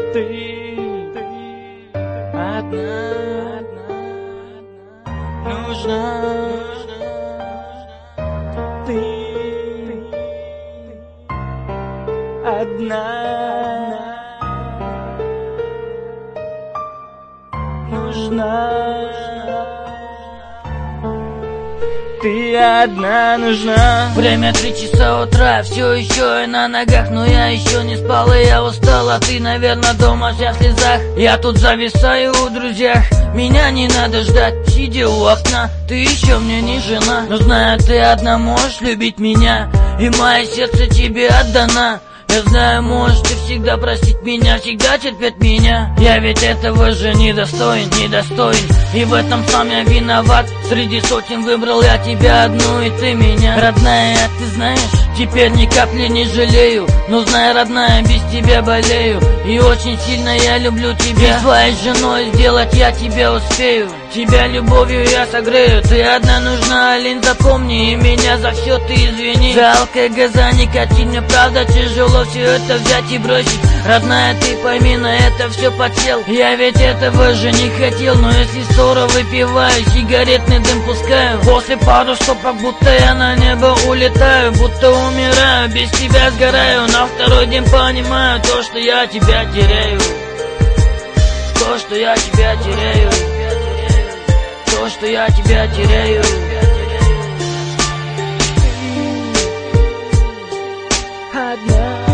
Ты одна нужна. Ты одна нужна. Ты одна нужна. Время 3 часа утра, все еще я на ногах, но я еще не спал и я устал, а ты, наверное, дома вся в слезах. Я тут зависаю у друзьях, меня не надо ждать, сидя у окна. Ты еще мне не жена, но знаю, ты одна можешь любить меня, и мое сердце тебе отдано. Я знаю, можешь ты всегда простить меня, всегда терпеть меня. Я ведь этого же недостоин, и в этом сам я виноват. Среди сотен выбрал я тебя одну, и ты меня. Родная, ты знаешь, теперь ни капли не жалею. Но знай, родная, без тебя болею, и очень сильно я люблю тебя. И твоей женой сделать я тебя успею, тебя любовью я согрею. Ты одна нужна, Алин, запомни, и меня за все ты извини. За алкоголь, за никотин, мне правда тяжело все это взять и бросить. Родная, ты пойми, на это все подсел. Я ведь этого же не хотел, но если ссору выпиваю, сигаретный дым пускаю, после пару стопок будто я на небо улетаю, будто умираю, без тебя сгораю. На второй день понимаю то, что я тебя теряю, то, что я тебя теряю, то, что я тебя теряю. Одна